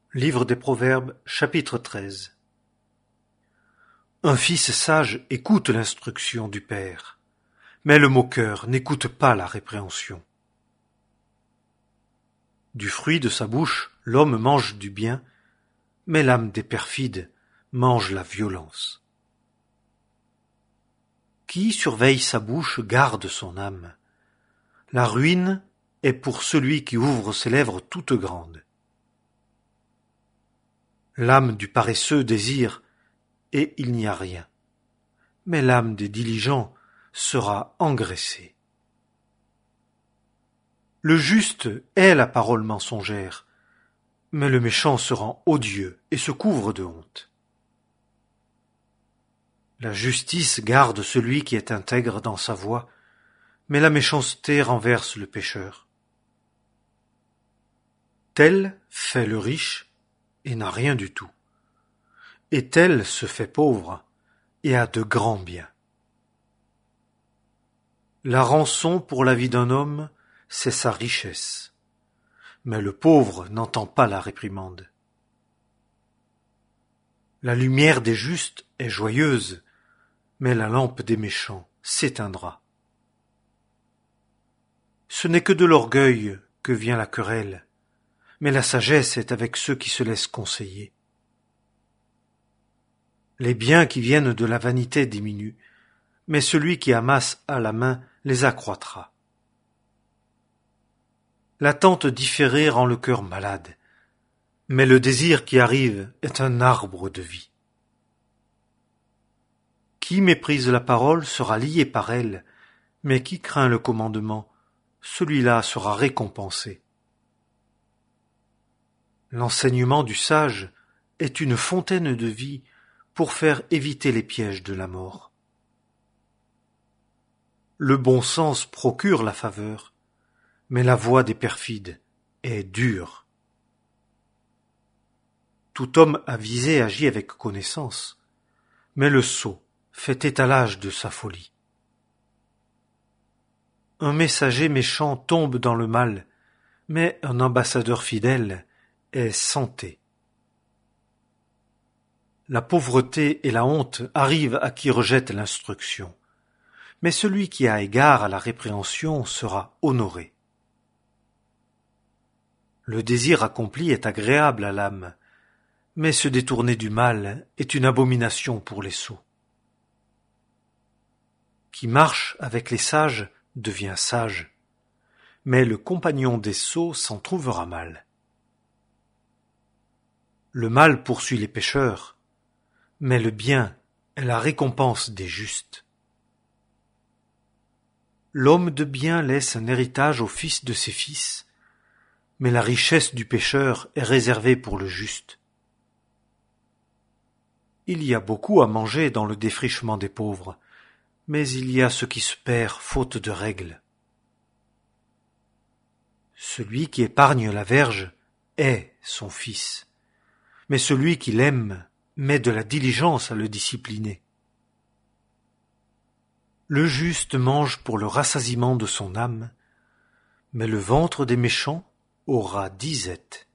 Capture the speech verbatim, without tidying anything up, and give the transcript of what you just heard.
Livre des Proverbes, chapitre treize. Un fils sage écoute l'instruction du père, mais le moqueur n'écoute pas la répréhension. Du fruit de sa bouche, l'homme mange du bien, mais l'âme des perfides mange la violence. Qui surveille sa bouche garde son âme. La ruine est pour celui qui ouvre ses lèvres toutes grandes. L'âme du paresseux désire, et il n'y a rien. Mais l'âme des diligents sera engraissée. Le juste est la parole mensongère, mais le méchant se rend odieux et se couvre de honte. La justice garde celui qui est intègre dans sa voie, mais la méchanceté renverse le pécheur. Tel fait le riche et n'a rien du tout, et tel se fait pauvre et a de grands biens. La rançon pour la vie d'un homme, c'est sa richesse, mais le pauvre n'entend pas la réprimande. La lumière des justes est joyeuse, mais la lampe des méchants s'éteindra. Ce n'est que de l'orgueil que vient la querelle, mais la sagesse est avec ceux qui se laissent conseiller. Les biens qui viennent de la vanité diminuent, mais celui qui amasse à la main les accroîtra. L'attente différée rend le cœur malade, mais le désir qui arrive est un arbre de vie. Qui méprise la parole sera lié par elle, mais qui craint le commandement, celui-là sera récompensé. L'enseignement du sage est une fontaine de vie pour faire éviter les pièges de la mort. Le bon sens procure la faveur, mais la voie des perfides est dure. Tout homme avisé agit avec connaissance, mais le sot fait étalage de sa folie. Un messager méchant tombe dans le mal, mais un ambassadeur fidèle est santé. La pauvreté et la honte arrivent à qui rejette l'instruction, mais celui qui a égard à la répréhension sera honoré. Le désir accompli est agréable à l'âme, mais se détourner du mal est une abomination pour les sots. Qui marche avec les sages devient sage, mais le compagnon des sots s'en trouvera mal. Le mal poursuit les pécheurs, mais le bien est la récompense des justes. L'homme de bien laisse un héritage au fils de ses fils, mais la richesse du pécheur est réservée pour le juste. Il y a beaucoup à manger dans le défrichement des pauvres, mais il y a ce qui se perd faute de règles. Celui qui épargne la verge est son fils, mais celui qui l'aime met de la diligence à le discipliner. Le juste mange pour le rassasiement de son âme, mais le ventre des méchants aura disette.